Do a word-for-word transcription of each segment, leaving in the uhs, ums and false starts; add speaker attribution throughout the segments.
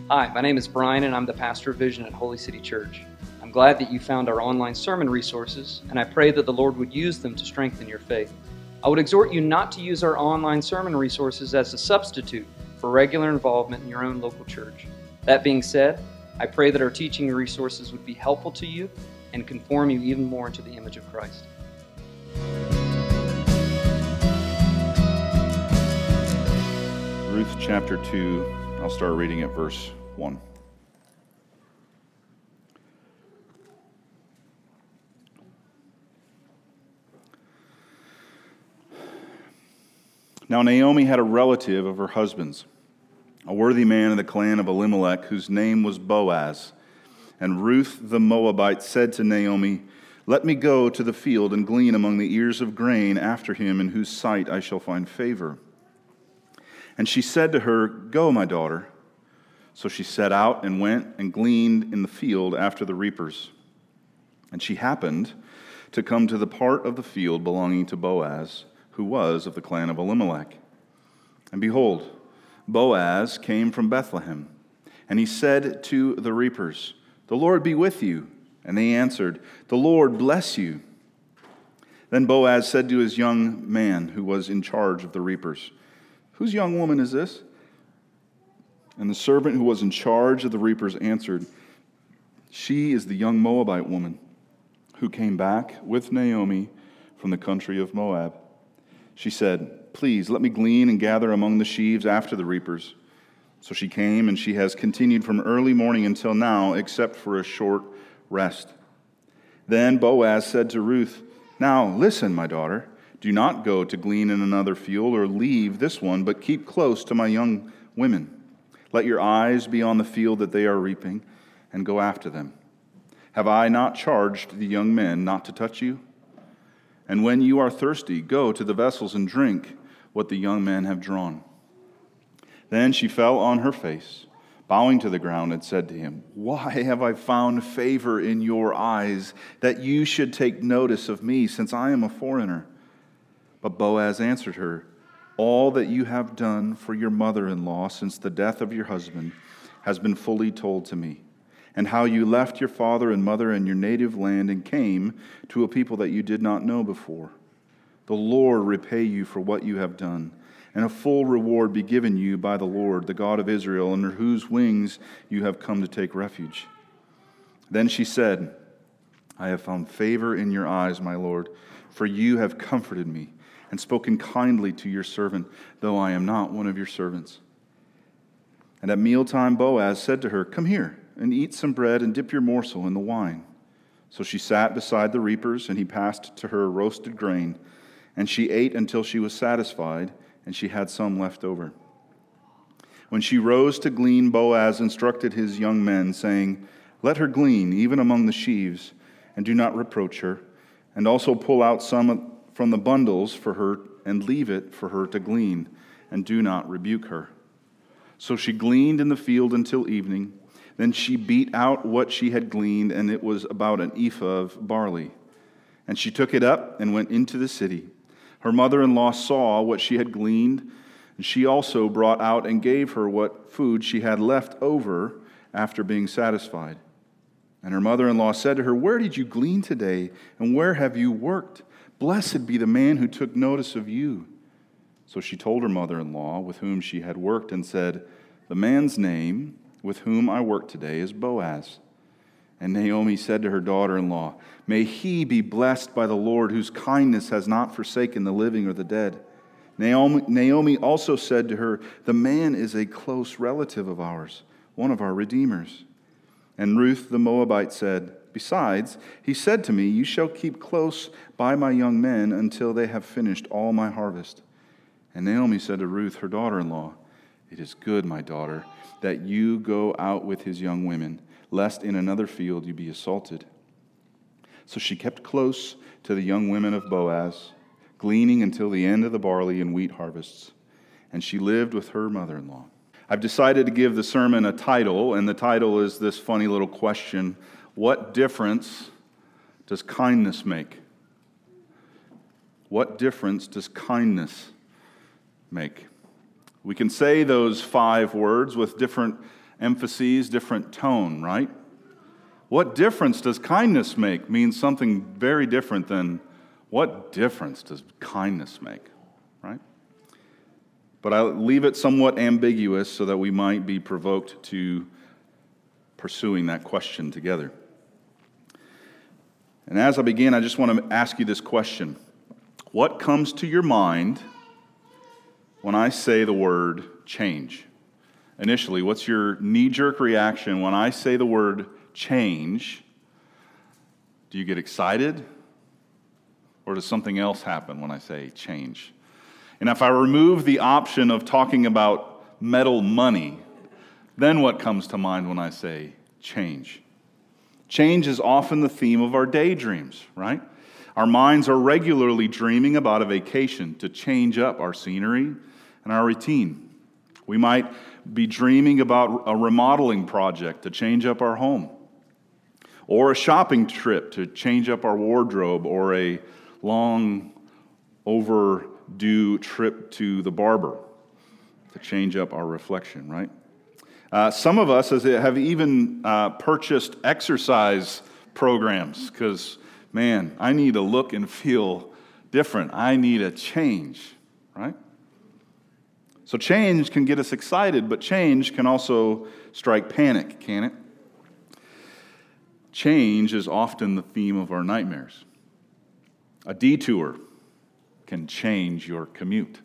Speaker 1: Hi, my name is Brian and I'm the pastor of Vision at Holy City Church. I'm glad that you found our online sermon resources, and I pray that the Lord would use them to strengthen your faith. I would exhort you not to use our online sermon resources as a substitute for regular involvement in your own local church. That being said, I pray that our teaching resources would be helpful to you and conform you even more into the image of Christ.
Speaker 2: Ruth chapter two, I'll start reading at verse one. Now Naomi had a relative of her husband's, a worthy man of the clan of Elimelech, whose name was Boaz. And Ruth the Moabite said to Naomi, "Let me go to the field and glean among the ears of grain after him in whose sight I shall find favor." And she said to her, "Go, my daughter." So she set out and went and gleaned in the field after the reapers. And she happened to come to the part of the field belonging to Boaz, who was of the clan of Elimelech. And behold, Boaz came from Bethlehem, and he said to the reapers, "The Lord be with you." And they answered, "The Lord bless you." Then Boaz said to his young man who was in charge of the reapers, "Whose young woman is this?" And the servant who was in charge of the reapers answered, "She is the young Moabite woman who came back with Naomi from the country of Moab." She said, "Please let me glean and gather among the sheaves after the reapers." So she came, and she has continued from early morning until now, except for a short rest. Then Boaz said to Ruth, "Now listen, my daughter. Do not go to glean in another field or leave this one, but keep close to my young women. Let your eyes be on the field that they are reaping, and go after them. Have I not charged the young men not to touch you? And when you are thirsty, go to the vessels and drink what the young men have drawn." Then she fell on her face, bowing to the ground, and said to him, "Why have I found favor in your eyes, that you should take notice of me, since I am a foreigner?" But Boaz answered her, "All that you have done for your mother-in-law since the death of your husband has been fully told to me, and how you left your father and mother and your native land and came to a people that you did not know before. The Lord repay you for what you have done, and a full reward be given you by the Lord, the God of Israel, under whose wings you have come to take refuge." Then she said, "I have found favor in your eyes, my Lord, for you have comforted me and spoken kindly to your servant, though I am not one of your servants." And at mealtime Boaz said to her, "Come here and eat some bread and dip your morsel in the wine." So she sat beside the reapers, and he passed to her roasted grain, and she ate until she was satisfied, and she had some left over. When she rose to glean, Boaz instructed his young men, saying, "Let her glean even among the sheaves, and do not reproach her, and also pull out some from the bundles for her, and leave it for her to glean, and do not rebuke her." So she gleaned in the field until evening. Then she beat out what she had gleaned, and it was about an ephah of barley. And she took it up and went into the city. Her mother-in-law saw what she had gleaned, and she also brought out and gave her what food she had left over after being satisfied. And her mother-in-law said to her, "Where did you glean today, and where have you worked? Blessed be the man who took notice of you." So she told her mother-in-law with whom she had worked and said, "The man's name with whom I work today is Boaz." And Naomi said to her daughter-in-law, "May he be blessed by the Lord, whose kindness has not forsaken the living or the dead." Naomi, Naomi also said to her, "The man is a close relative of ours, one of our redeemers." And Ruth the Moabite said, "Besides, he said to me, 'You shall keep close by my young men until they have finished all my harvest.'" And Naomi said to Ruth, her daughter-in-law, "It is good, my daughter, that you go out with his young women, lest in another field you be assaulted." So she kept close to the young women of Boaz, gleaning until the end of the barley and wheat harvests, and she lived with her mother-in-law. I've decided to give the sermon a title, and the title is this funny little question: what difference does kindness make? What difference does kindness make? We can say those five words with different emphases, different tone, right? What difference does kindness make means something very different than what difference does kindness make, right? But I leave it somewhat ambiguous so that we might be provoked to pursuing that question together. And as I begin, I just want to ask you this question. What comes to your mind when I say the word change? Initially, what's your knee-jerk reaction when I say the word change? Do you get excited? Or does something else happen when I say change? And if I remove the option of talking about metal money, then what comes to mind when I say change? Change is often the theme of our daydreams, right? Our minds are regularly dreaming about a vacation to change up our scenery and our routine. We might be dreaming about a remodeling project to change up our home, or a shopping trip to change up our wardrobe, or a long overdue trip to the barber to change up our reflection, right? Uh, some of us have even uh, purchased exercise programs because, man, I need to look and feel different. I need a change, right? So change can get us excited, but change can also strike panic, can it? Change is often the theme of our nightmares. A detour can change your commute.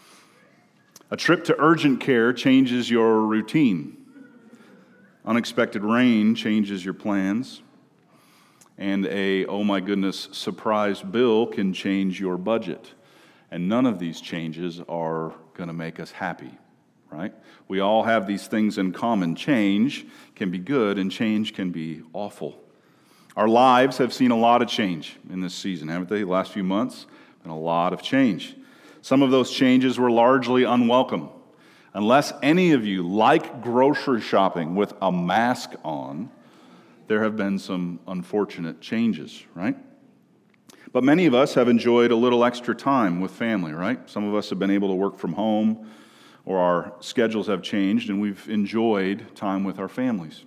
Speaker 2: A trip to urgent care changes your routine. Unexpected rain changes your plans. And a, oh my goodness, surprise bill can change your budget. And none of these changes are going to make us happy, right? We all have these things in common. Change can be good and change can be awful. Our lives have seen a lot of change in this season, haven't they? The last few months, been a lot of change. Some of those changes were largely unwelcome. Unless any of you like grocery shopping with a mask on, there have been some unfortunate changes, right? But many of us have enjoyed a little extra time with family, right? Some of us have been able to work from home, or our schedules have changed, and we've enjoyed time with our families.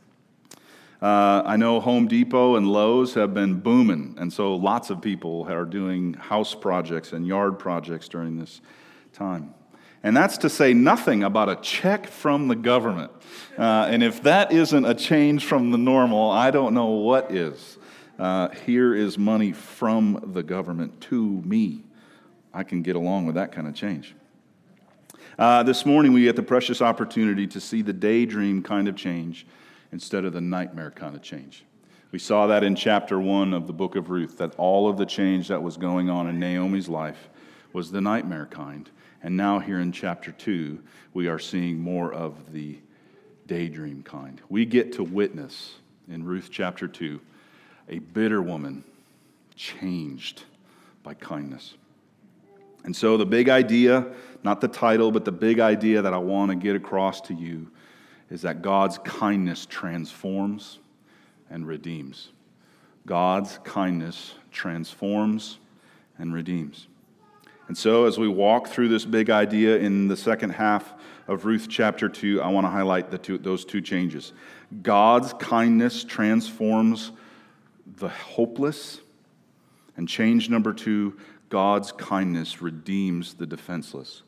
Speaker 2: Uh, I know Home Depot and Lowe's have been booming, and so lots of people are doing house projects and yard projects during this time. And that's to say nothing about a check from the government. Uh, and if that isn't a change from the normal, I don't know what is. Uh, here is money from the government to me. I can get along with that kind of change. Uh, this morning we get the precious opportunity to see the daydream kind of change instead of the nightmare kind of change. We saw that in chapter one of the book of Ruth, that all of the change that was going on in Naomi's life was the nightmare kind. And now here in chapter two, we are seeing more of the daydream kind. We get to witness in Ruth chapter two, a bitter woman changed by kindness. And so the big idea, not the title, but the big idea that I want to get across to you is that God's kindness transforms and redeems. God's kindness transforms and redeems. And so as we walk through this big idea in the second half of Ruth chapter two, I want to highlight the two, those two changes. God's kindness transforms the hopeless, and change number two, God's kindness redeems the defenseless.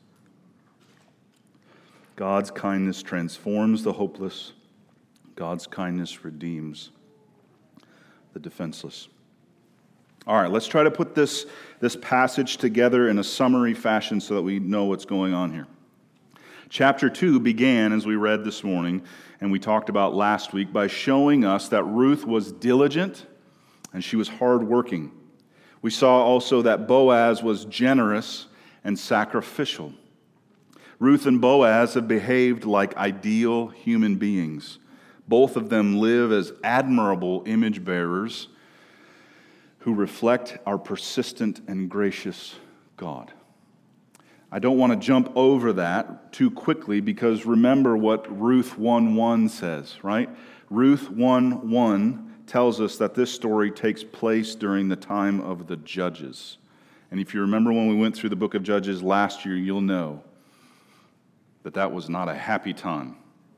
Speaker 2: God's kindness transforms the hopeless. God's kindness redeems the defenseless. All right, let's try to put this, this passage together in a summary fashion so that we know what's going on here. Chapter two began, as we read this morning, and we talked about last week, by showing us that Ruth was diligent and she was hardworking. We saw also that Boaz was generous and sacrificial. Ruth and Boaz have behaved like ideal human beings. Both of them live as admirable image bearers who reflect our persistent and gracious God. I don't want to jump over that too quickly because remember what Ruth one one says, right? Ruth one one tells us that this story takes place during the time of the Judges. And if you remember when we went through the book of Judges last year, you'll know that that was not a happy time.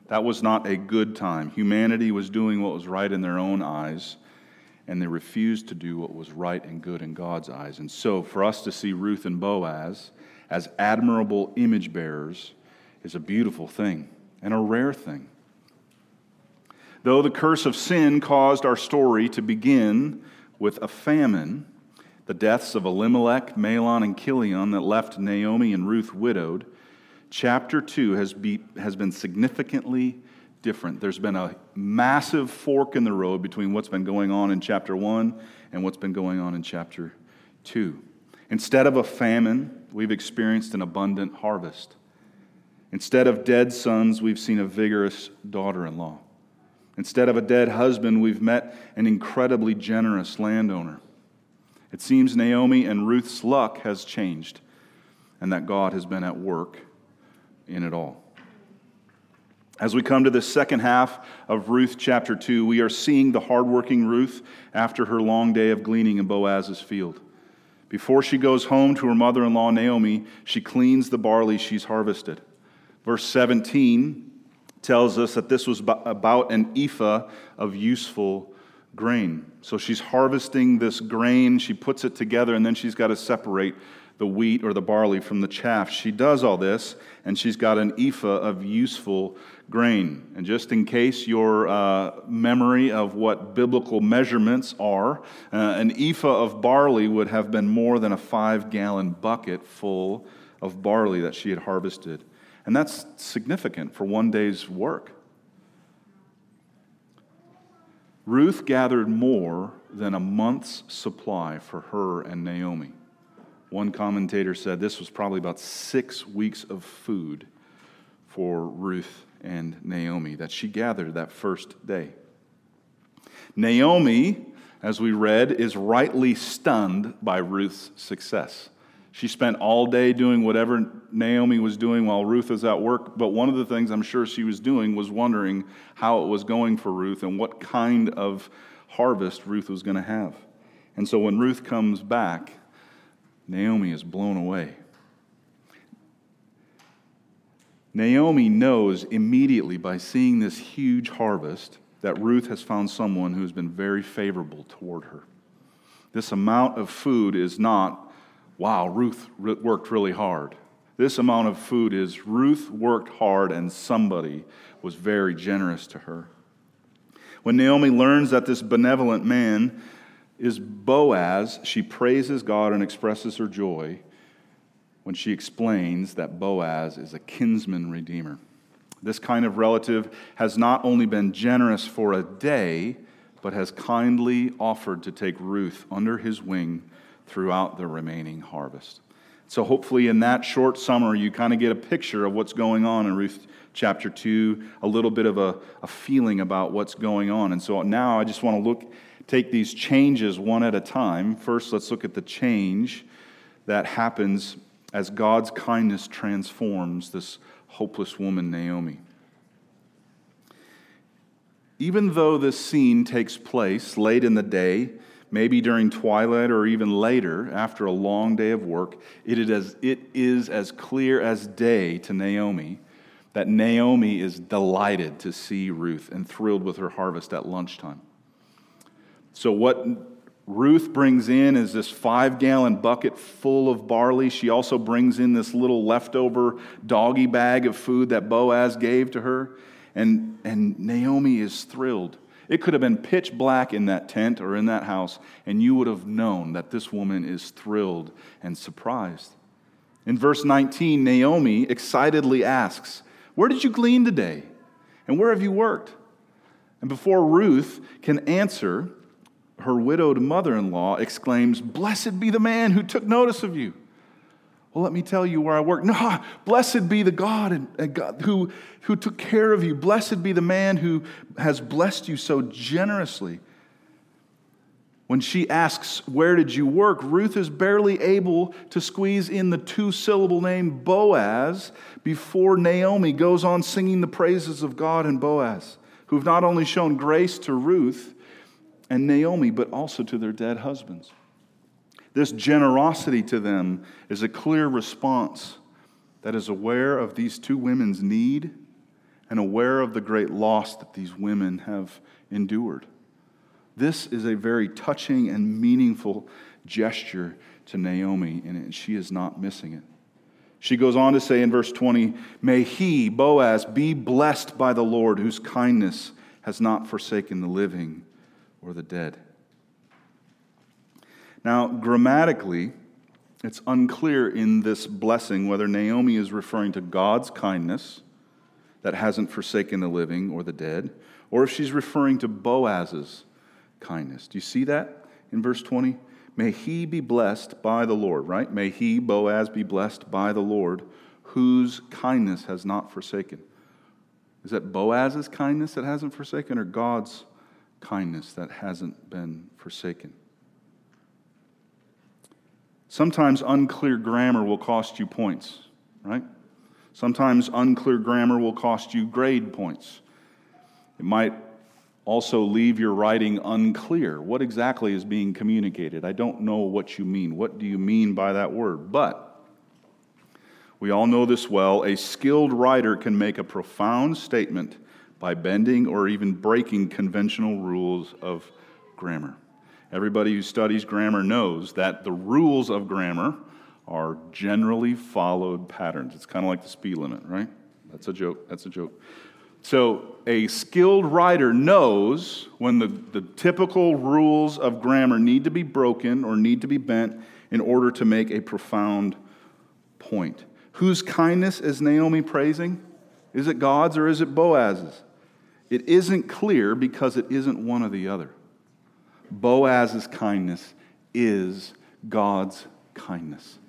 Speaker 2: That was not a good time. Humanity was doing what was right in their own eyes, and they refused to do what was right and good in God's eyes. And so, for us to see Ruth and Boaz as admirable image bearers is a beautiful thing and a rare thing. Though the curse of sin caused our story to begin with a famine, the deaths of Elimelech, Mahlon, and Chilion that left Naomi and Ruth widowed, chapter two has, be, has been significantly different. There's been a massive fork in the road between what's been going on in chapter one and what's been going on in chapter two. Instead of a famine, we've experienced an abundant harvest. Instead of dead sons, we've seen a vigorous daughter-in-law. Instead of a dead husband, we've met an incredibly generous landowner. It seems Naomi and Ruth's luck has changed, and that God has been at work in it all. As we come to the second half of Ruth chapter two, we are seeing the hardworking Ruth after her long day of gleaning in Boaz's field. Before she goes home to her mother-in-law Naomi, she cleans the barley she's harvested. Verse seventeen tells us that this was about an ephah of useful grain. So she's harvesting this grain, she puts it together, and then she's got to separate the wheat or the barley from the chaff. She does all this, and she's got an ephah of useful grain. And just in case your uh, memory of what biblical measurements are, uh, an ephah of barley would have been more than a five-gallon bucket full of barley that she had harvested. And that's significant for one day's work. Ruth gathered more than a month's supply for her and Naomi. One commentator said this was probably about six weeks of food for Ruth and Naomi that she gathered that first day. Naomi, as we read, is rightly stunned by Ruth's success. She spent all day doing whatever Naomi was doing while Ruth was at work, but one of the things I'm sure she was doing was wondering how it was going for Ruth and what kind of harvest Ruth was going to have. And so when Ruth comes back, Naomi is blown away. Naomi knows immediately by seeing this huge harvest that Ruth has found someone who has been very favorable toward her. This amount of food is not, wow, Ruth worked really hard. This amount of food is Ruth worked hard and somebody was very generous to her. When Naomi learns that this benevolent man is Boaz, she praises God and expresses her joy when she explains that Boaz is a kinsman redeemer. This kind of relative has not only been generous for a day, but has kindly offered to take Ruth under his wing throughout the remaining harvest. So hopefully in that short summary, you kind of get a picture of what's going on in Ruth chapter two, a little bit of a, a feeling about what's going on. And so now I just want to look take these changes one at a time. First, let's look at the change that happens as God's kindness transforms this hopeless woman, Naomi. Even though this scene takes place late in the day, maybe during twilight or even later, after a long day of work, it is as, it is as clear as day to Naomi that Naomi is delighted to see Ruth and thrilled with her harvest at lunchtime. So what Ruth brings in is this five-gallon bucket full of barley. She also brings in this little leftover doggy bag of food that Boaz gave to her. And, and Naomi is thrilled. It could have been pitch black in that tent or in that house, and you would have known that this woman is thrilled and surprised. In verse nineteen, Naomi excitedly asks, "Where did you glean today? And where have you worked?" And before Ruth can answer, her widowed mother-in-law exclaims, "Blessed be the man who took notice of you." Well, let me tell you where I work. No, blessed be the God, and, and God who, who took care of you. Blessed be the man who has blessed you so generously. When she asks, "Where did you work?" Ruth is barely able to squeeze in the two-syllable name Boaz before Naomi goes on singing the praises of God and Boaz, who've not only shown grace to Ruth and Naomi, but also to their dead husbands. This generosity to them is a clear response that is aware of these two women's need and aware of the great loss that these women have endured. This is a very touching and meaningful gesture to Naomi, and she is not missing it. She goes on to say in verse twenty, "May he, Boaz, be blessed by the Lord, whose kindness has not forsaken the living or the dead." Now, grammatically, it's unclear in this blessing whether Naomi is referring to God's kindness that hasn't forsaken the living or the dead, or if she's referring to Boaz's kindness. Do you see that in verse twenty? May he be blessed by the Lord, right? May he, Boaz, be blessed by the Lord, whose kindness has not forsaken. Is that Boaz's kindness that hasn't forsaken, or God's kindness that hasn't been forsaken? Sometimes unclear grammar will cost you points, right? Sometimes unclear grammar will cost you grade points. It might also leave your writing unclear. What exactly is being communicated? I don't know what you mean. What do you mean by that word? But we all know this well. A skilled writer can make a profound statement by bending or even breaking conventional rules of grammar. Everybody who studies grammar knows that the rules of grammar are generally followed patterns. It's kind of like the speed limit, right? That's a joke. That's a joke. So a skilled writer knows when the, the typical rules of grammar need to be broken or need to be bent in order to make a profound point. Whose kindness is Naomi praising? Is it God's or is it Boaz's? It isn't clear because it isn't one or the other. Boaz's kindness is God's kindness.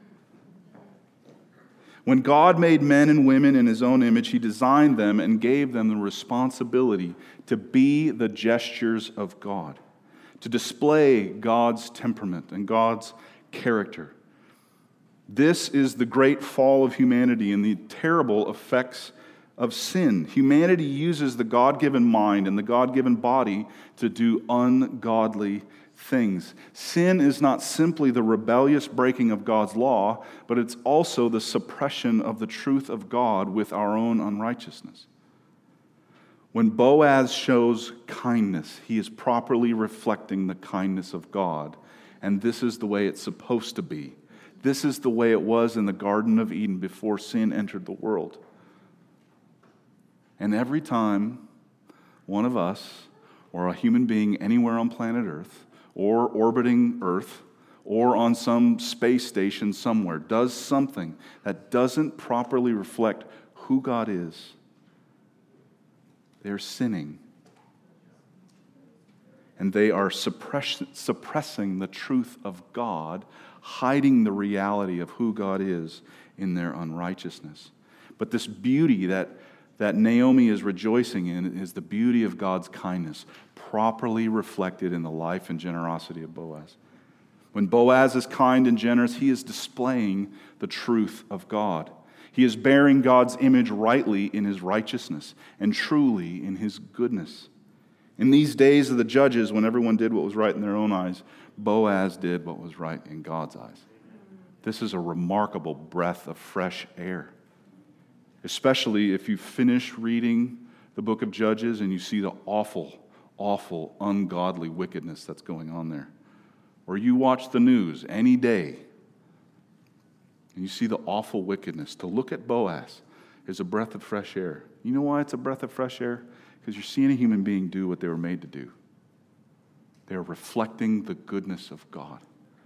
Speaker 2: When God made men and women in His own image, He designed them and gave them the responsibility to be the gestures of God, to display God's temperament and God's character. This is the great fall of humanity and the terrible effects of sin. Humanity uses the God-given mind and the God-given body to do ungodly things. Sin is not simply the rebellious breaking of God's law, but it's also the suppression of the truth of God with our own unrighteousness. When Boaz shows kindness, he is properly reflecting the kindness of God, and this is the way it's supposed to be. This is the way it was in the Garden of Eden before sin entered the world. And every time one of us, or a human being anywhere on planet Earth, or orbiting Earth, or on some space station somewhere, does something that doesn't properly reflect who God is, they're sinning. And they are suppress- suppressing the truth of God, hiding the reality of who God is in their unrighteousness. But this beauty that that Naomi is rejoicing in is the beauty of God's kindness, properly reflected in the life and generosity of Boaz. When Boaz is kind and generous, he is displaying the truth of God. He is bearing God's image rightly in his righteousness and truly in his goodness. In these days of the judges, when everyone did what was right in their own eyes, Boaz did what was right in God's eyes. This is a remarkable breath of fresh air. Especially if you finish reading the book of Judges and you see the awful, awful, ungodly wickedness that's going on there. Or you watch the news any day and you see the awful wickedness. To look at Boaz is a breath of fresh air. You know why it's a breath of fresh air? Because you're seeing a human being do what they were made to do. They're reflecting the goodness of God.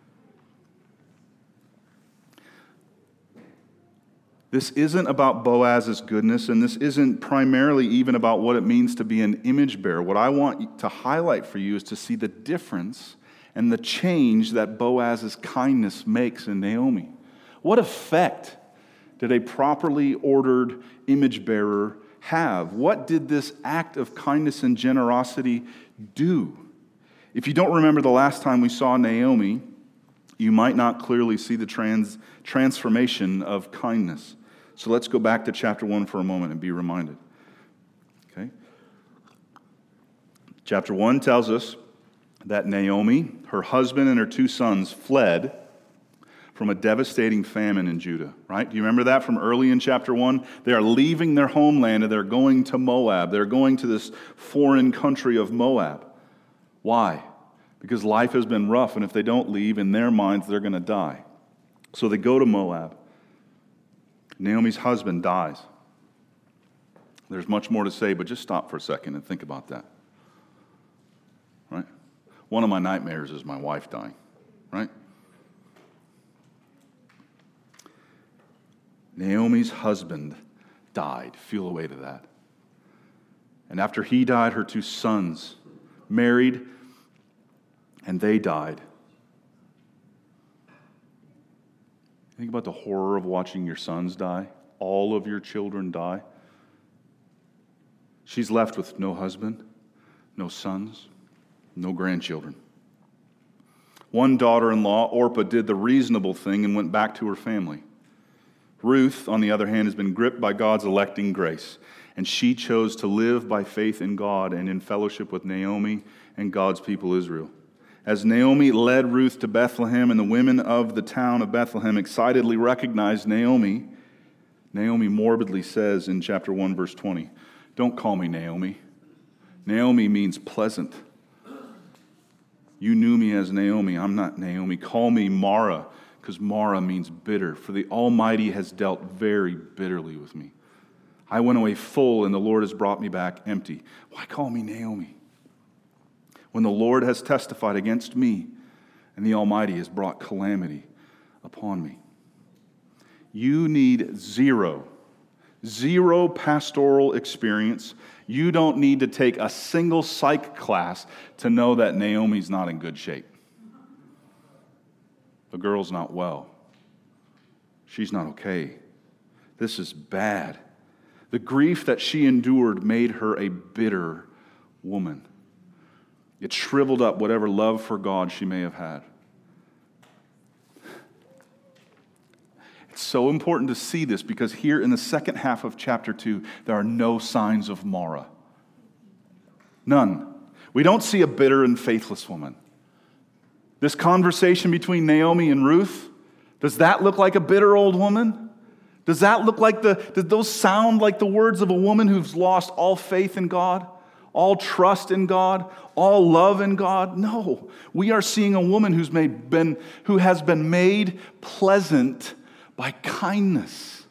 Speaker 2: This isn't about Boaz's goodness, and this isn't primarily even about what it means to be an image bearer. What I want to highlight for you is to see the difference and the change that Boaz's kindness makes in Naomi. What effect did a properly ordered image bearer have? What did this act of kindness and generosity do? If you don't remember the last time we saw Naomi, you might not clearly see the trans- transformation of kindness. So let's go back to chapter one for a moment and be reminded. Okay? Chapter one tells us that Naomi, her husband, and her two sons fled from a devastating famine in Judah, right? Do you remember that from early in chapter one? They are leaving their homeland and they're going to Moab. They're going to this foreign country of Moab. Why? Because life has been rough, and if they don't leave, in their minds, they're going to die. So they go to Moab. Naomi's husband dies. There's much more to say, but just stop for a second and think about that. Right? One of my nightmares is my wife dying, right? Naomi's husband died. Feel a way to that. And after he died, her two sons married, and they died. Think about the horror of watching your sons die, all of your children die. She's left with no husband, no sons, no grandchildren. One daughter-in-law, Orpah, did the reasonable thing and went back to her family. Ruth, on the other hand, has been gripped by God's electing grace, and she chose to live by faith in God and in fellowship with Naomi and God's people Israel. As Naomi led Ruth to Bethlehem, and the women of the town of Bethlehem excitedly recognized Naomi, Naomi morbidly says in chapter one, verse twenty, "Don't call me Naomi. Naomi means pleasant. You knew me as Naomi. I'm not Naomi. Call me Mara, because Mara means bitter. For the Almighty has dealt very bitterly with me. I went away full, and the Lord has brought me back empty. Why call me Naomi? When the Lord has testified against me, and the Almighty has brought calamity upon me." You need zero, zero pastoral experience. You don't need to take a single psych class to know that Naomi's not in good shape. The girl's not well. She's not okay. This is bad. The grief that she endured made her a bitter woman. It shriveled up whatever love for God she may have had. It's so important to see this because here in the second half of chapter two, there are no signs of Mara. None. We don't see a bitter and faithless woman. This conversation between Naomi and Ruth, does that look like a bitter old woman? Does that look like the, does those sound like the words of a woman who's lost all faith in God? All trust in God, all love in God? No. We are seeing a woman who's made been who has been made pleasant by kindness.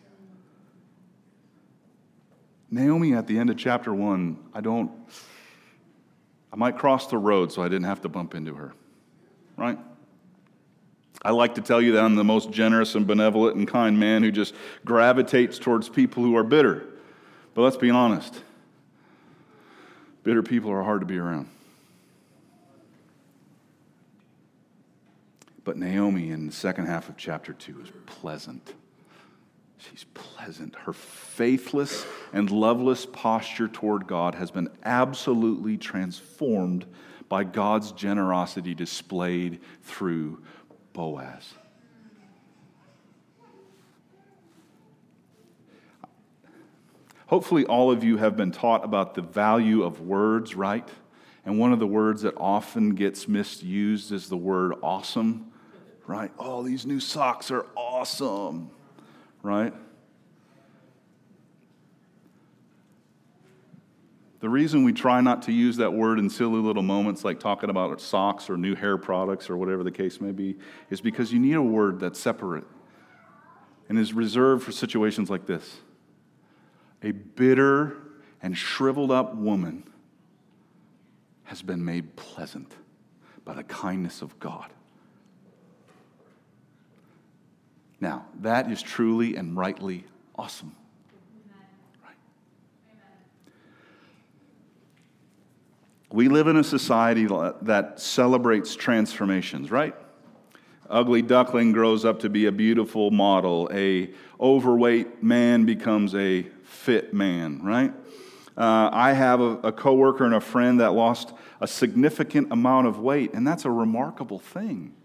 Speaker 2: Naomi at the end of chapter one, I don't I might cross the road so I didn't have to bump into her. Right? I like to tell you that I'm the most generous and benevolent and kind man who just gravitates towards people who are bitter. But let's be honest. Bitter people are hard to be around. But Naomi in the second half of chapter two is pleasant. She's pleasant. Her faithless and loveless posture toward God has been absolutely transformed by God's generosity displayed through Boaz. Hopefully all of you have been taught about the value of words, right? And one of the words that often gets misused is the word awesome, right? Oh, these new socks are awesome, right? The reason we try not to use that word in silly little moments like talking about socks or new hair products or whatever the case may be is because you need a word that's separate and is reserved for situations like this. A bitter and shriveled up woman has been made pleasant by the kindness of God. Now, that is truly and rightly awesome. Right? We live in a society that celebrates transformations, right? Ugly duckling grows up to be a beautiful model. A overweight man becomes a fit man, right? Uh, I have a, a coworker and a friend that lost a significant amount of weight, and that's a remarkable thing.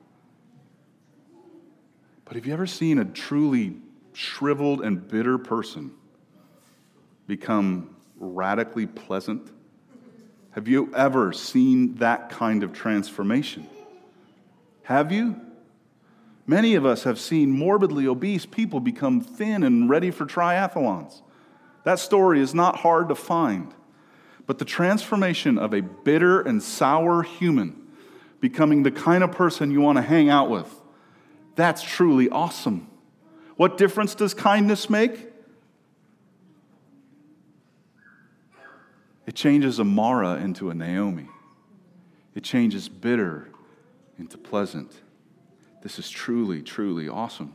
Speaker 2: But have you ever seen a truly shriveled and bitter person become radically pleasant? Have you ever seen that kind of transformation? Have you? Many of us have seen morbidly obese people become thin and ready for triathlons. That story is not hard to find. But the transformation of a bitter and sour human becoming the kind of person you want to hang out with, that's truly awesome. What difference does kindness make? It changes a Mara into a Naomi. It changes bitter into pleasant. This is truly, truly awesome.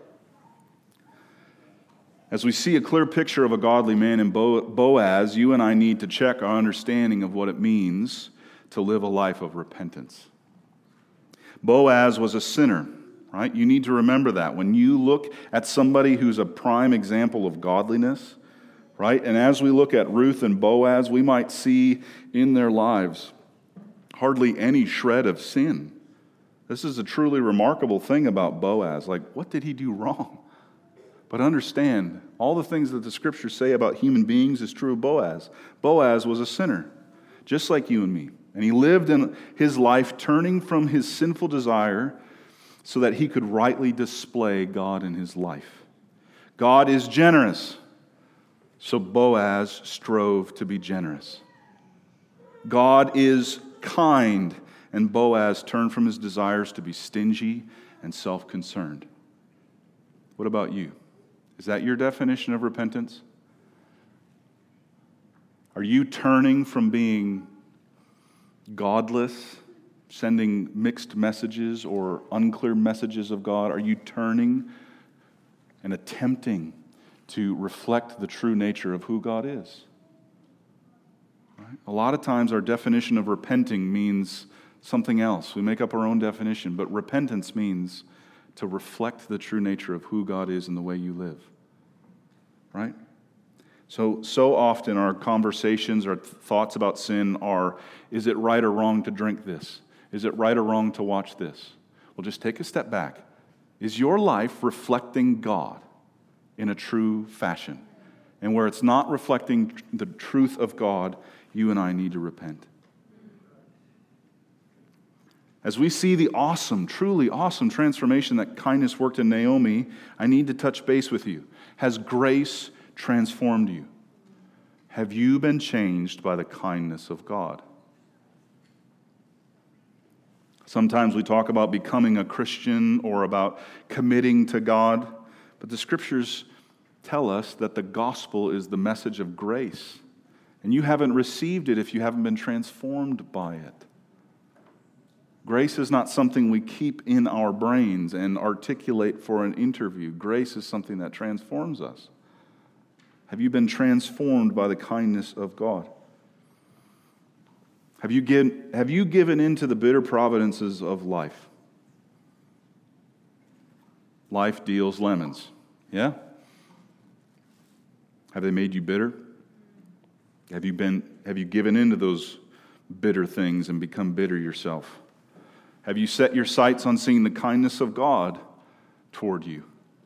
Speaker 2: As we see a clear picture of a godly man in Boaz, you and I need to check our understanding of what it means to live a life of repentance. Boaz was a sinner, right? You need to remember that. When you look at somebody who's a prime example of godliness, right? And as we look at Ruth and Boaz, we might see in their lives hardly any shred of sin. This is a truly remarkable thing about Boaz. Like, what did he do wrong? But understand, all the things that the Scriptures say about human beings is true of Boaz. Boaz was a sinner, just like you and me. And he lived in his life turning from his sinful desire so that he could rightly display God in his life. God is generous, so Boaz strove to be generous. God is kind, and Boaz turned from his desires to be stingy and self-concerned. What about you? Is that your definition of repentance? Are you turning from being godless, sending mixed messages or unclear messages of God? Are you turning and attempting to reflect the true nature of who God is? Right? A lot of times our definition of repenting means something else. We make up our own definition, but repentance means to reflect the true nature of who God is in the way you live. Right? So, so often our conversations, our thoughts about sin are, is it right or wrong to drink this? Is it right or wrong to watch this? Well, just take a step back. Is your life reflecting God in a true fashion? And where it's not reflecting the truth of God, you and I need to repent. As we see the awesome, truly awesome transformation that kindness worked in Naomi, I need to touch base with you. Has grace transformed you? Have you been changed by the kindness of God? Sometimes we talk about becoming a Christian or about committing to God, but the Scriptures tell us that the gospel is the message of grace, and you haven't received it if you haven't been transformed by it. Grace is not something we keep in our brains and articulate for an interview. Grace is something that transforms us. Have you been transformed by the kindness of God? Have you, give, have you given in to the bitter providences of life? Life deals lemons. Yeah? Have they made you bitter? Have you been, have you given in to those bitter things and become bitter yourself? Have you set your sights on seeing the kindness of God toward you?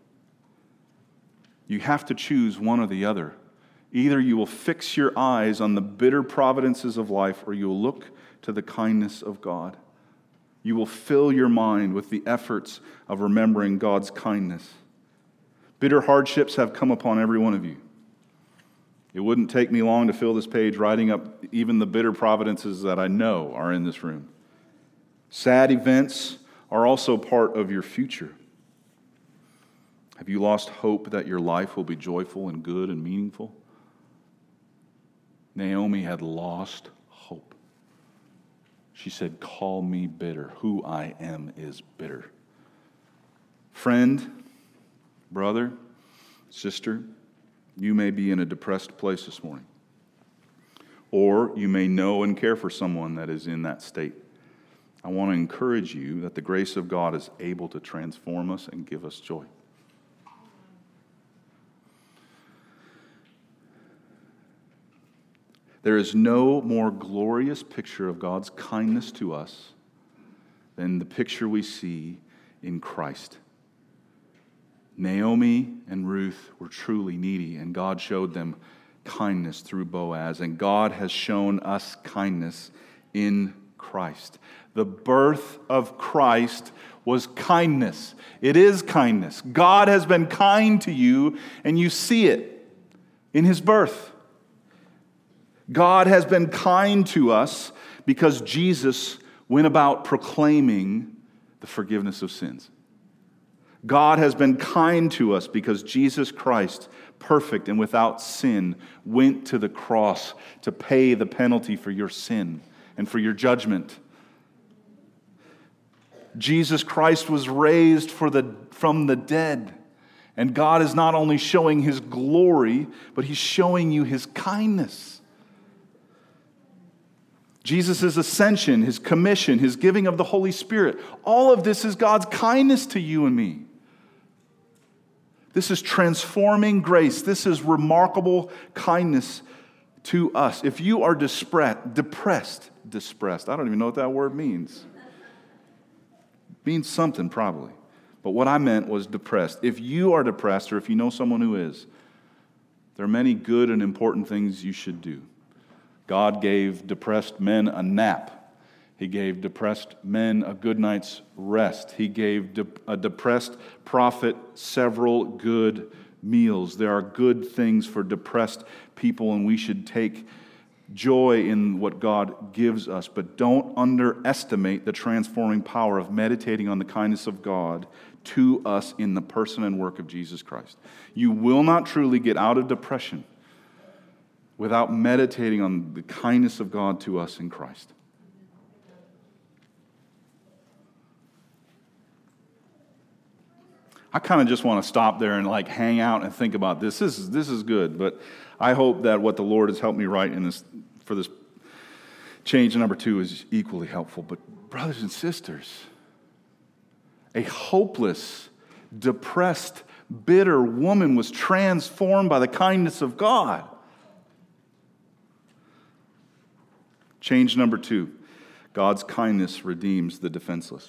Speaker 2: You have to choose one or the other. Either you will fix your eyes on the bitter providences of life, or you will look to the kindness of God. You will fill your mind with the efforts of remembering God's kindness. Bitter hardships have come upon every one of you. It wouldn't take me long to fill this page writing up even the bitter providences that I know are in this room. Sad events are also part of your future. Have you lost hope that your life will be joyful and good and meaningful? Naomi had lost hope. She said, "Call me bitter. Who I am is bitter." Friend, brother, sister, you may be in a depressed place this morning. Or you may know and care for someone that is in that state. I want to encourage you that the grace of God is able to transform us and give us joy. There is no more glorious picture of God's kindness to us than the picture we see in Christ. Naomi and Ruth were truly needy, and God showed them kindness through Boaz, and God has shown us kindness in Christ. The birth of Christ was kindness. It is kindness. God has been kind to you, and you see it in his birth. God has been kind to us because Jesus went about proclaiming the forgiveness of sins. God has been kind to us because Jesus Christ, perfect and without sin, went to the cross to pay the penalty for your sin and for your judgment. Jesus Christ was raised for the, from the dead. And God is not only showing his glory, but he's showing you his kindness. Jesus' ascension, his commission, his giving of the Holy Spirit, all of this is God's kindness to you and me. This is transforming grace. This is remarkable kindness to us. If you are depressed, depressed, depressed, I don't even know what that word means. It means something probably. But what I meant was depressed. If you are depressed, or if you know someone who is, there are many good and important things you should do. God gave depressed men a nap. He gave depressed men a good night's rest. He gave de- a depressed prophet several good meals. There are good things for depressed people, and we should take joy in what God gives us. But don't underestimate the transforming power of meditating on the kindness of God to us in the person and work of Jesus Christ. You will not truly get out of depression without meditating on the kindness of God to us in Christ. I kind of just want to stop there and like hang out and think about this. This is this is good, but I hope that what the Lord has helped me write in this for this change number two is equally helpful. But brothers and sisters, a hopeless, depressed, bitter woman was transformed by the kindness of God. Change number two, God's kindness redeems the defenseless.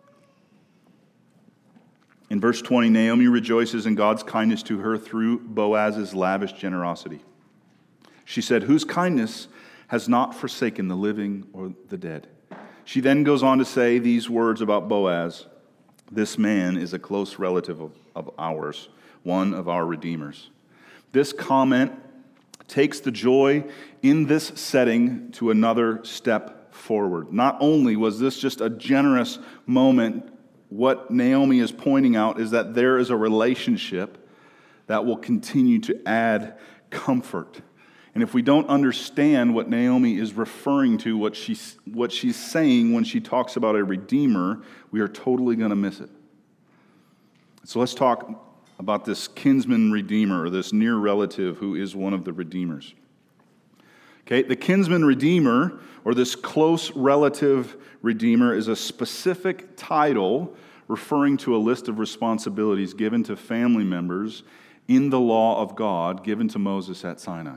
Speaker 2: In verse twenty, Naomi rejoices in God's kindness to her through Boaz's lavish generosity. She said, "Whose kindness has not forsaken the living or the dead?" She then goes on to say these words about Boaz. "This man is a close relative of, of ours, one of our redeemers." This comment takes the joy in this setting to another step forward. Not only was this just a generous moment, what Naomi is pointing out is that there is a relationship that will continue to add comfort. And if we don't understand what Naomi is referring to, what she's, what she's saying when she talks about a redeemer, we are totally going to miss it. So let's talk about this kinsman redeemer, or this near relative who is one of the redeemers. Okay, the kinsman redeemer, or this close relative redeemer, is a specific title referring to a list of responsibilities given to family members in the law of God given to Moses at Sinai.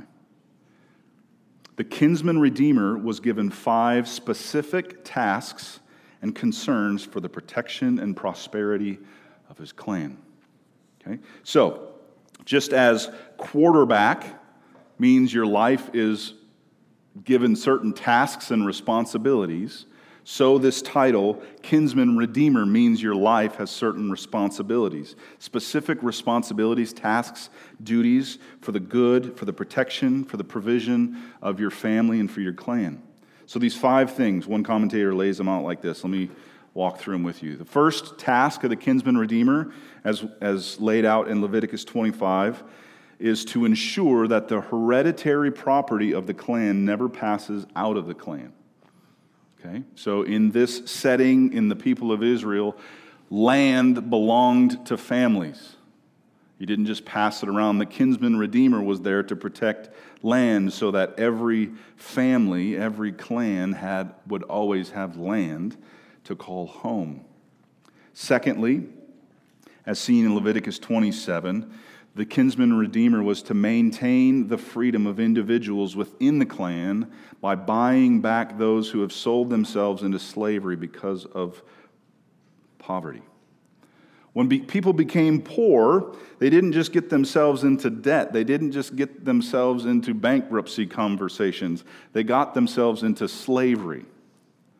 Speaker 2: The kinsman redeemer was given five specific tasks and concerns for the protection and prosperity of his clan. Okay, so just as quarterback means your life is given certain tasks and responsibilities, so this title, kinsman redeemer, means your life has certain responsibilities. Specific responsibilities, tasks, duties for the good, for the protection, for the provision of your family and for your clan. So these five things, one commentator lays them out like this. Let me walk through them with you. The first task of the kinsman redeemer, as, as laid out in Leviticus twenty-five, is to ensure that the hereditary property of the clan never passes out of the clan. Okay, so in this setting, in the people of Israel, land belonged to families. You didn't just pass it around. The kinsman redeemer was there to protect land so that every family, every clan had would always have land to call home. Secondly, as seen in Leviticus twenty-seven, the kinsman redeemer was to maintain the freedom of individuals within the clan by buying back those who have sold themselves into slavery because of poverty. When be- people became poor, they didn't just get themselves into debt. They didn't just get themselves into bankruptcy conversations. They got themselves into slavery.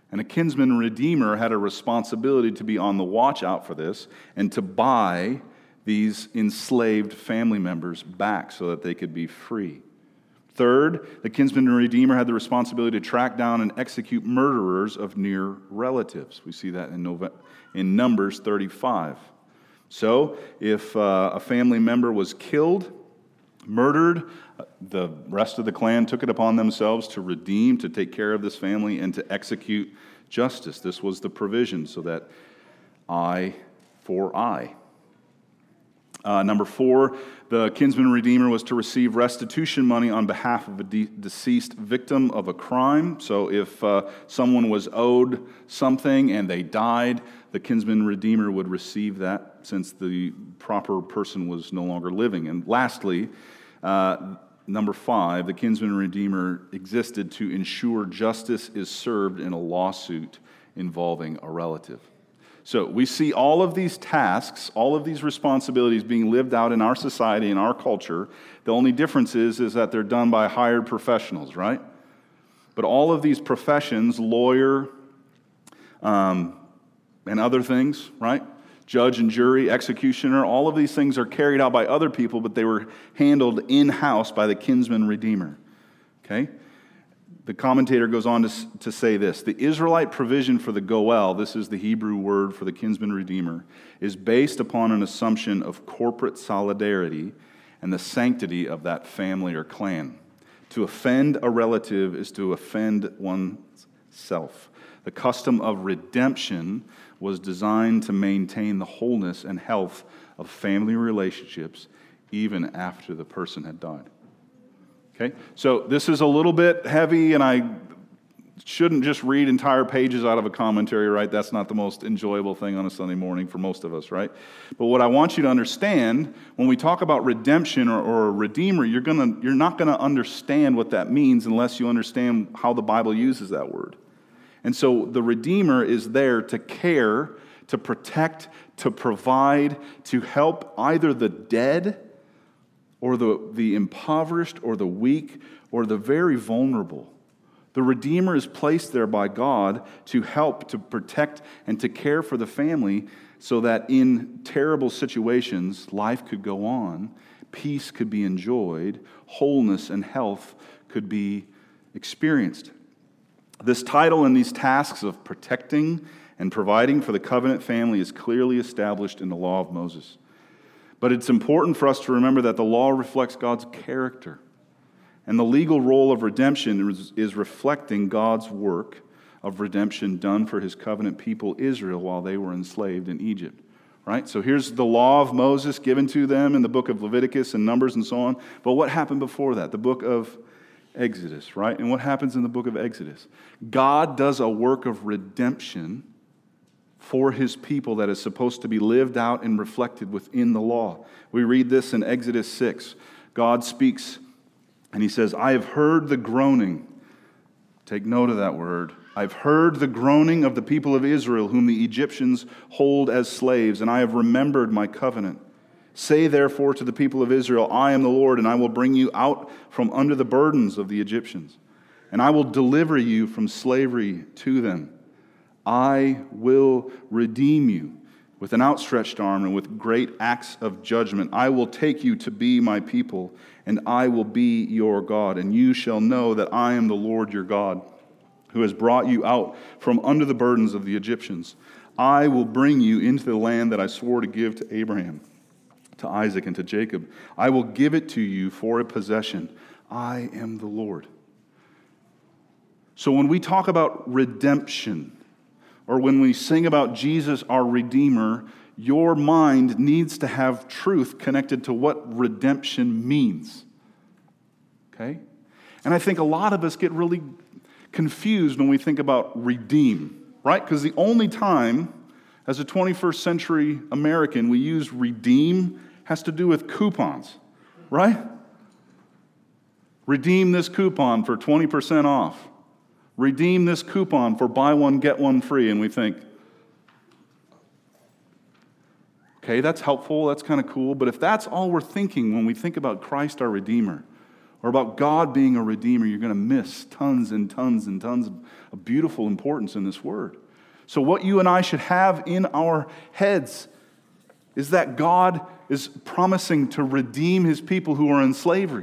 Speaker 2: And a kinsman redeemer had a responsibility to be on the watch out for this and to buy these enslaved family members back so that they could be free. Third, the kinsman redeemer had the responsibility to track down and execute murderers of near relatives. We see that in, Nove- in Numbers thirty-five. So, if uh, a family member was killed, murdered, the rest of the clan took it upon themselves to redeem, to take care of this family, and to execute justice. This was the provision, so that eye for eye. Uh, number four, the kinsman redeemer was to receive restitution money on behalf of a de- deceased victim of a crime. So if uh, someone was owed something and they died, the kinsman redeemer would receive that since the proper person was no longer living. And lastly, uh, number five, the kinsman redeemer existed to ensure justice is served in a lawsuit involving a relative. So we see all of these tasks, all of these responsibilities being lived out in our society, in our culture. The only difference is, is that they're done by hired professionals, right? But all of these professions, lawyer, um, and other things, right? Judge and jury, executioner, all of these things are carried out by other people, but they were handled in-house by the kinsman redeemer, okay? The commentator goes on to, to say this: the Israelite provision for the goel, this is the Hebrew word for the kinsman redeemer, is based upon an assumption of corporate solidarity and the sanctity of that family or clan. To offend a relative is to offend oneself. The custom of redemption was designed to maintain the wholeness and health of family relationships even after the person had died. Okay, so this is a little bit heavy, and I shouldn't just read entire pages out of a commentary, right? That's not the most enjoyable thing on a Sunday morning for most of us, right? But what I want you to understand, when we talk about redemption or, or a redeemer, you're gonna, you're not going to understand what that means unless you understand how the Bible uses that word. And so the redeemer is there to care, to protect, to provide, to help either the dead or the, the impoverished, or the weak, or the very vulnerable. The Redeemer is placed there by God to help, to protect, and to care for the family so that in terrible situations, life could go on, peace could be enjoyed, wholeness and health could be experienced. This title and these tasks of protecting and providing for the covenant family is clearly established in the law of Moses. But it's important for us to remember that the law reflects God's character. And the legal role of redemption is, is reflecting God's work of redemption done for his covenant people Israel while they were enslaved in Egypt. Right? So here's the law of Moses given to them in the book of Leviticus and Numbers and so on. But what happened before that? The book of Exodus, right? And what happens in the book of Exodus? God does a work of redemption for his people that is supposed to be lived out and reflected within the law. We read this in Exodus six. God speaks and he says, I have heard the groaning. Take note of that word. I've heard the groaning of the people of Israel, whom the Egyptians hold as slaves, and I have remembered my covenant. Say therefore to the people of Israel, I am the Lord, and I will bring you out from under the burdens of the Egyptians, and I will deliver you from slavery to them. I will redeem you with an outstretched arm and with great acts of judgment. I will take you to be my people, and I will be your God. And you shall know that I am the Lord your God, who has brought you out from under the burdens of the Egyptians. I will bring you into the land that I swore to give to Abraham, to Isaac, and to Jacob. I will give it to you for a possession. I am the Lord. So when we talk about redemption, or when we sing about Jesus, our Redeemer, your mind needs to have truth connected to what redemption means. Okay? And I think a lot of us get really confused when we think about redeem, right? Because the only time, as a twenty-first century American, we use redeem has to do with coupons, right? Redeem this coupon for twenty percent off. Redeem this coupon for buy one, get one free. And we think, okay, that's helpful, that's kind of cool. But if that's all we're thinking when we think about Christ our Redeemer, or about God being a redeemer, you're going to miss tons and tons and tons of, of beautiful importance in this word. So what you and I should have in our heads is that God is promising to redeem his people who are in slavery.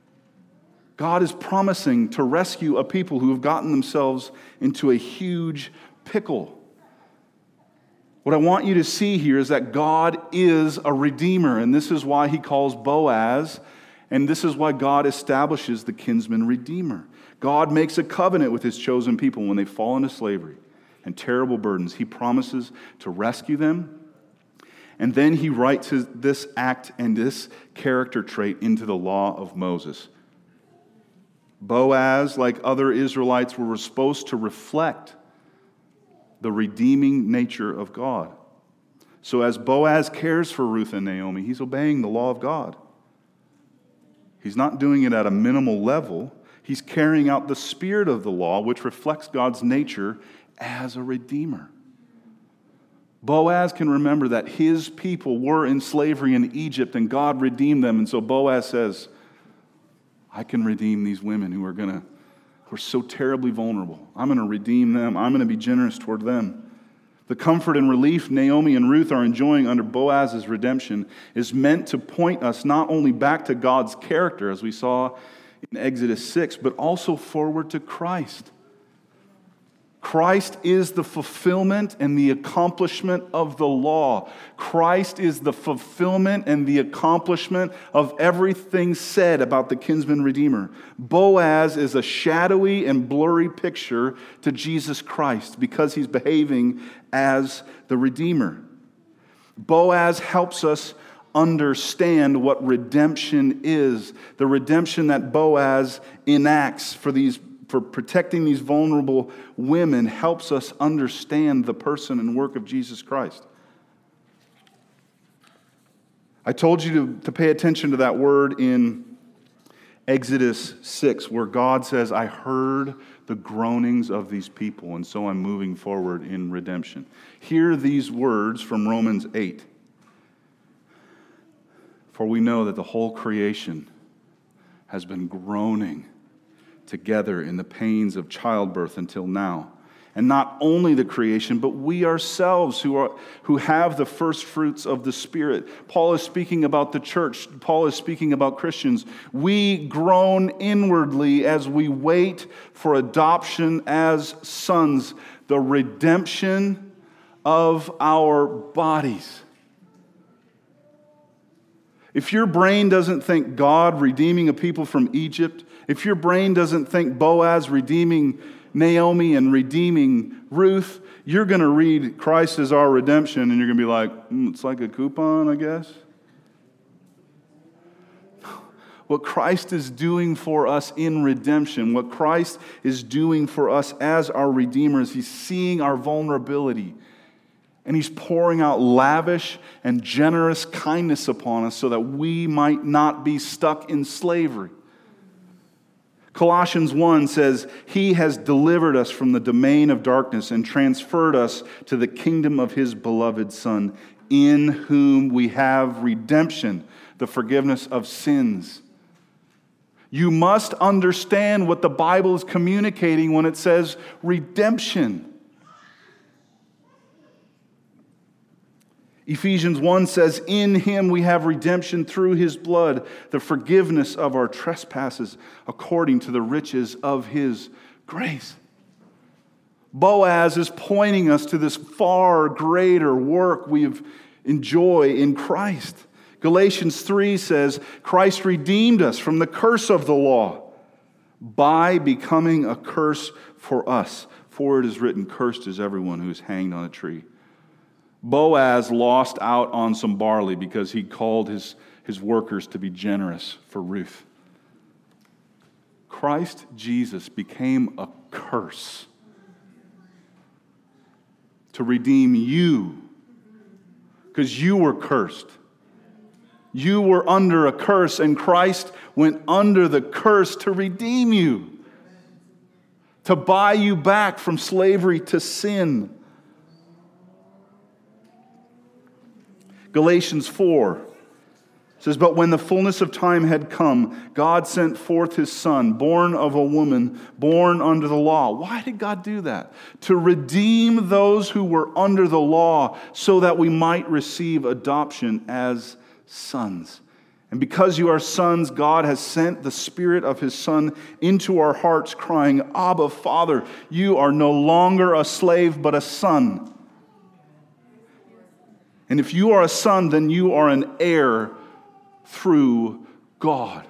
Speaker 2: God is promising to rescue a people who have gotten themselves into a huge pickle. What I want you to see here is that God is a redeemer, and this is why he calls Boaz, and this is why God establishes the kinsman redeemer. God makes a covenant with his chosen people when they fall into slavery and terrible burdens. He promises to rescue them. And then he writes his, this act and this character trait into the law of Moses. Boaz, like other Israelites, were supposed to reflect the redeeming nature of God. So as Boaz cares for Ruth and Naomi, he's obeying the law of God. He's not doing it at a minimal level. He's carrying out the spirit of the law, which reflects God's nature as a redeemer. Boaz can remember that his people were in slavery in Egypt and God redeemed them. And so Boaz says, I can redeem these women who are going to, who are so terribly vulnerable. I'm going to redeem them. I'm going to be generous toward them. The comfort and relief Naomi and Ruth are enjoying under Boaz's redemption is meant to point us not only back to God's character, as we saw in Exodus six, but also forward to Christ. Christ is the fulfillment and the accomplishment of the law. Christ is the fulfillment and the accomplishment of everything said about the kinsman redeemer. Boaz is a shadowy and blurry picture to Jesus Christ because he's behaving as the redeemer. Boaz helps us understand what redemption is. The redemption that Boaz enacts for these for protecting these vulnerable women helps us understand the person and work of Jesus Christ. I told you to, to pay attention to that word in Exodus six, where God says, I heard the groanings of these people, and so I'm moving forward in redemption. Hear these words from Romans eight. For we know that the whole creation has been groaning together in the pains of childbirth until now. And not only the creation, but we ourselves who are who have the first fruits of the Spirit. Paul is speaking about the church. Paul is speaking about Christians. We groan inwardly as we wait for adoption as sons, the redemption of our bodies. If your brain doesn't think God redeeming a people from Egypt, if your brain doesn't think Boaz redeeming Naomi and redeeming Ruth, you're going to read Christ as our redemption and you're going to be like, mm, it's like a coupon, I guess. What Christ is doing for us in redemption, what Christ is doing for us as our Redeemer, is He's seeing our vulnerability and He's pouring out lavish and generous kindness upon us so that we might not be stuck in slavery. Colossians one says, He has delivered us from the domain of darkness and transferred us to the kingdom of His beloved Son, in whom we have redemption, the forgiveness of sins. You must understand what the Bible is communicating when it says redemption. Ephesians one says, in Him we have redemption through His blood, the forgiveness of our trespasses according to the riches of His grace. Boaz is pointing us to this far greater work we enjoy in Christ. Galatians three says, Christ redeemed us from the curse of the law by becoming a curse for us. For it is written, cursed is everyone who is hanged on a tree. Boaz lost out on some barley because he called his, his workers to be generous for Ruth. Christ Jesus became a curse to redeem you because you were cursed. You were under a curse, and Christ went under the curse to redeem you, to buy you back from slavery to sin. Galatians four It says, but when the fullness of time had come, God sent forth his Son, born of a woman, born under the law. Why did God do that? To redeem those who were under the law, so that we might receive adoption as sons. And because you are sons, God has sent the Spirit of his Son into our hearts, crying, Abba, Father. You are no longer a slave, but a son. And if you are a son, then you are an heir through God.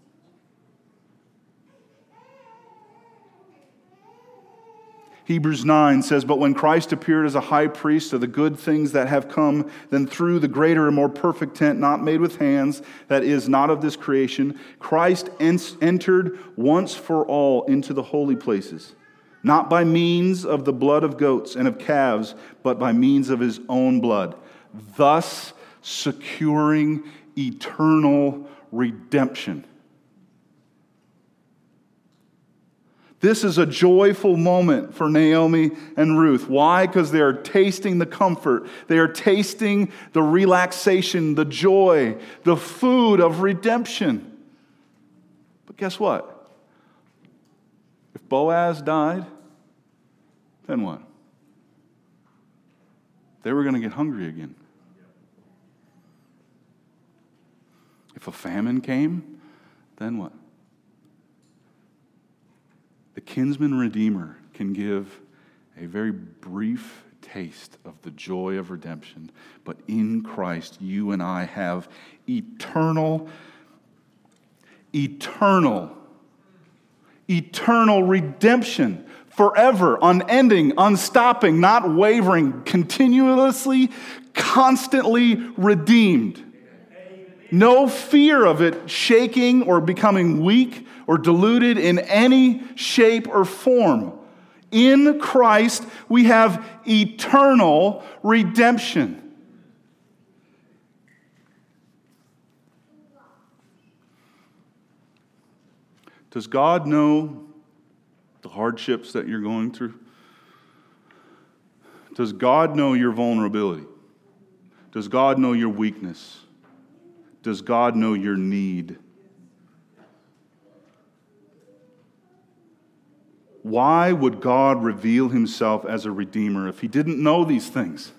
Speaker 2: Hebrews nine says, but when Christ appeared as a high priest of the good things that have come, then through the greater and more perfect tent, not made with hands, that is not of this creation, Christ entered once for all into the holy places, not by means of the blood of goats and of calves, but by means of his own blood, thus securing eternal redemption. This is a joyful moment for Naomi and Ruth. Why? Because they are tasting the comfort. They are tasting the relaxation, the joy, the food of redemption. But guess what? If Boaz died, then what? They were going to get hungry again. If a famine came, then what? The kinsman redeemer can give a very brief taste of the joy of redemption, but in Christ you and I have eternal, eternal, eternal redemption, forever, unending, unstopping, not wavering, continuously, constantly redeemed. No fear of it shaking or becoming weak or diluted in any shape or form. In Christ, we have eternal redemption. Does God know the hardships that you're going through? Does God know your vulnerability? Does God know your weakness? Does God know your need? Why would God reveal himself as a redeemer if he didn't know these things?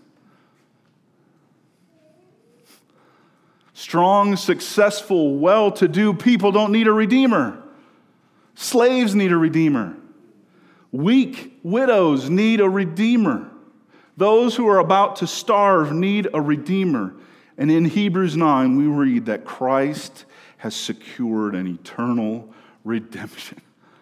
Speaker 2: Strong, successful, well-to-do people don't need a redeemer. Slaves need a redeemer. Weak widows need a redeemer. Those who are about to starve need a redeemer. And in Hebrews nine, we read that Christ has secured an eternal redemption.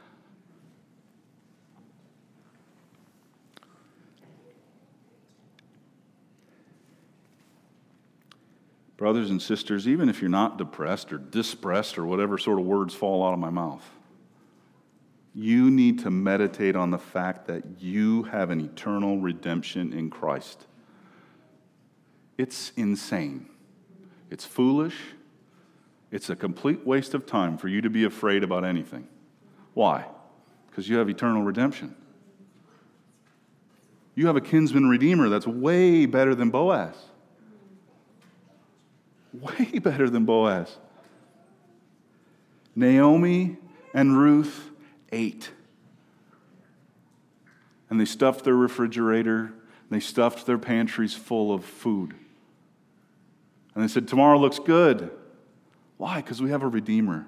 Speaker 2: Brothers and sisters, even if you're not depressed or dispressed or whatever sort of words fall out of my mouth, you need to meditate on the fact that you have an eternal redemption in Christ. It's insane. It's foolish. It's a complete waste of time for you to be afraid about anything. Why? Because you have eternal redemption. You have a kinsman redeemer that's way better than Boaz. Way better than Boaz. Naomi and Ruth ate. And they stuffed their refrigerator, and they stuffed their pantries full of food. And they said, tomorrow looks good. Why? Because we have a redeemer.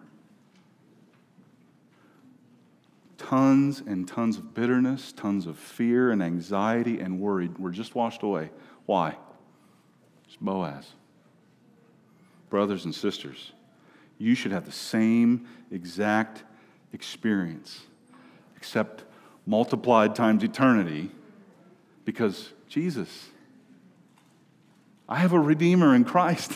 Speaker 2: Tons and tons of bitterness, tons of fear and anxiety and worry were just washed away. Why? It's Boaz. Brothers and sisters, you should have the same exact experience, except multiplied times eternity, because Jesus, I have a Redeemer in Christ.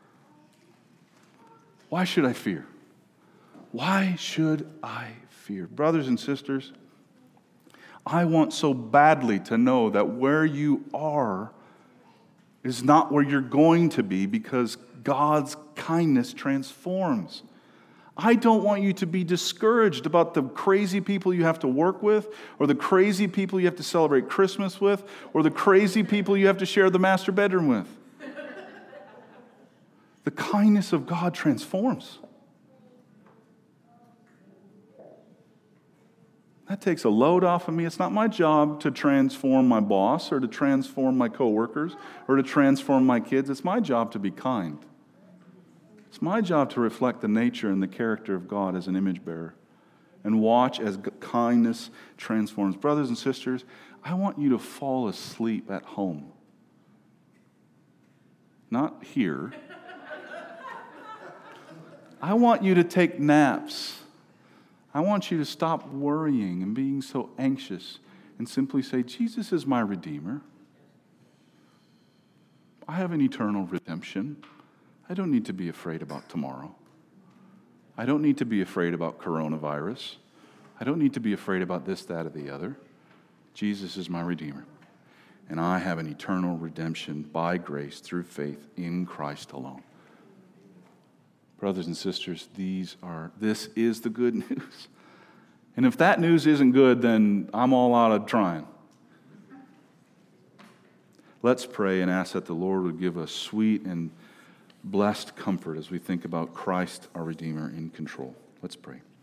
Speaker 2: Why should I fear? Why should I fear? Brothers and sisters, I want so badly to know that where you are is not where you're going to be, because God's kindness transforms. I don't want you to be discouraged about the crazy people you have to work with, or the crazy people you have to celebrate Christmas with, or the crazy people you have to share the master bedroom with. The kindness of God transforms. That takes a load off of me. It's not my job to transform my boss or to transform my coworkers or to transform my kids. It's my job to be kind. It's my job to reflect the nature and the character of God as an image bearer and watch as kindness transforms. Brothers and sisters, I want you to fall asleep at home. Not here. I want you to take naps. I want you to stop worrying and being so anxious and simply say, Jesus is my Redeemer. I have an eternal redemption. I don't need to be afraid about tomorrow. I don't need to be afraid about coronavirus. I don't need to be afraid about this, that, or the other. Jesus is my Redeemer. And I have an eternal redemption by grace through faith in Christ alone. Brothers and sisters, these are this is the good news. And if that news isn't good, then I'm all out of trying. Let's pray and ask that the Lord would give us sweet and blessed comfort as we think about Christ, our Redeemer, in control. Let's pray.